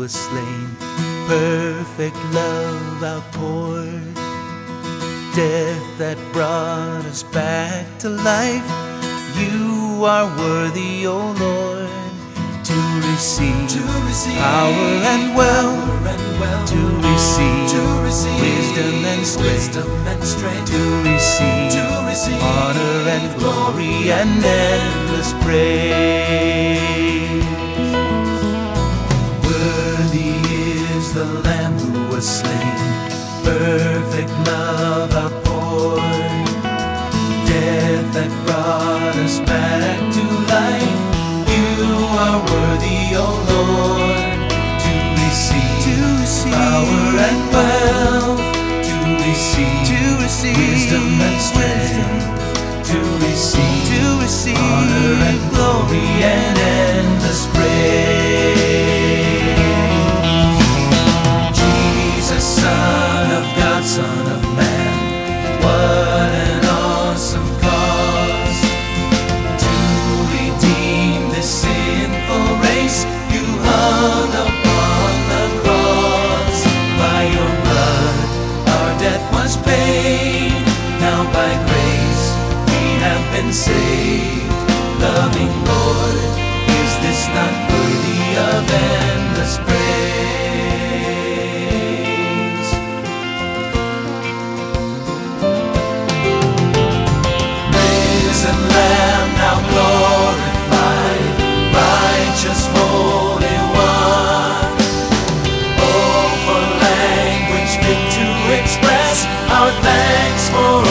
was slain, perfect love outpoured, death that brought us back to life. You are worthy, O Lord, to receive power and wealth, to receive wisdom and strength, to receive honor and glory and endless praise. Worthy is the Lamb who was slain, perfect love outpoured, death that brought us back to life. You are worthy, O Lord, to receive power and wealth, to receive wisdom and strength, to receive honor and glory and endless praise. Jesus, Son of God, Son of Man, what an awesome cause to redeem this sinful race. You hung upon the cross. By your blood our death was paid. Now by grace we have been saved. Loving Lord, is this not worthy of endless praise? Risen Lamb, now glorified, righteous Holy One. Oh, for language fit to express our thanks for